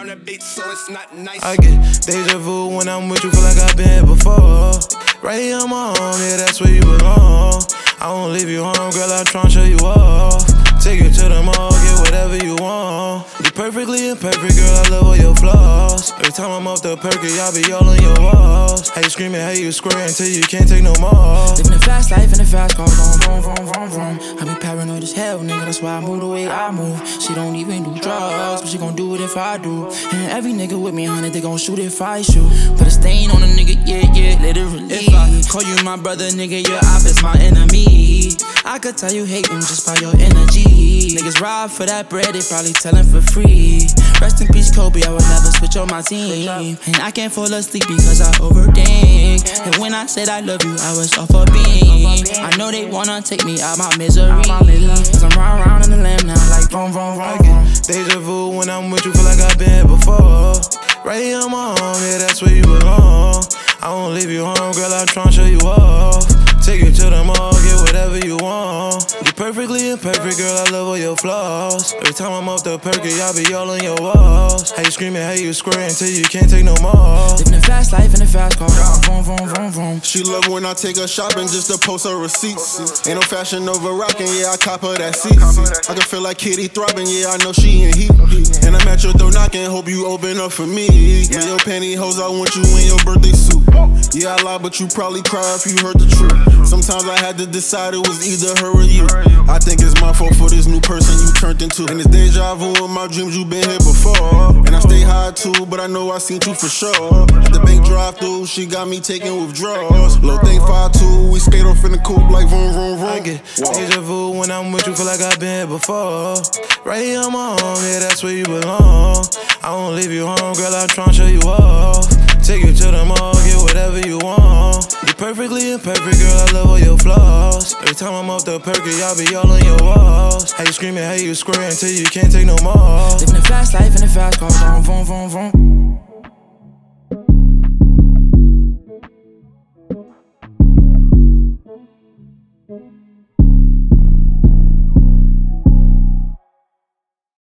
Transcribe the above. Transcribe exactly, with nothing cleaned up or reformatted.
the beat, so it's not nice. I get deja vu when I'm with you, feel like I've been here before. Right here on my home, yeah, that's where you belong. I won't leave you home, girl, I'll try and show you off. Take you to the mall, get whatever you want. You perfectly imperfect, girl, I love all your flaws. Every time I'm off the perky, I'll be all on your walls. How you screaming, how you square until you can't take no more. Living a fast life in a fast car, going vroom, vroom, vroom, vroom. I be paranoid as hell, nigga, that's why I move the way I move. She don't even do drugs, but she gon' do it if I do. And every nigga with me, honey, they gon' shoot if I shoot. Put a stain on a nigga, yeah, yeah, literally. If I call you my brother, nigga, your opposite my enemy. I could tell you hate him just by your energy. Niggas rob for that bread, they probably tellin' for free. Rest in peace, Kobe, I would never switch on my team. And I can't fall asleep because I overthink. And when I said I love you, I was off a beam. I know they wanna take me out my misery, cause I'm riding around in the lamb now like vroom, vroom, vroom, vroom. Deja vu when I'm with you, feel like I've been here before. Right here on my home, yeah, that's where you belong. I won't leave you home, girl, I'll try and show you off. Take you to the mall, get whatever you want. You perfectly imperfect, girl, I love all your flaws. Every time I'm off the perky, I'll be all on your walls. How you screaming, how you square until you can't take no more. Living a fast life in a fast car, vroom, vroom, vroom, vroom. She love when I take her shopping just to post her receipts. Ain't no fashion over rockin', yeah, I cop her that seat. I can feel like Kitty throbbing, yeah, I know she in heat. And I'm at your door knocking, hope you open up for me. With your pantyhose, I want you in your birthday suit. Yeah, I lie, but you probably cry if you heard the truth. Sometimes I had to decide it was either her or you. I think it's my fault for this new person you turned into. And it's deja vu in my dreams, you been here before. And I stay high too, but I know I seen you for sure. At the bank drive through, she got me taking withdrawals. Low thing five two, we skate off in the coupe like vroom, vroom, vroom. I get deja vu when I'm with you, feel like I've been here before. Right here on my home, yeah, that's where you belong. I won't leave you home, girl, I'll try and show you off. Take you to the mall, get whatever you want. You perfectly imperfect, girl, I love all your flaws. Every time I'm off the perky, I'll be all on your walls. How you screaming, how you square until you can't take no more. Living a fast life in a fast car, vroom, vroom, vroom, vroom.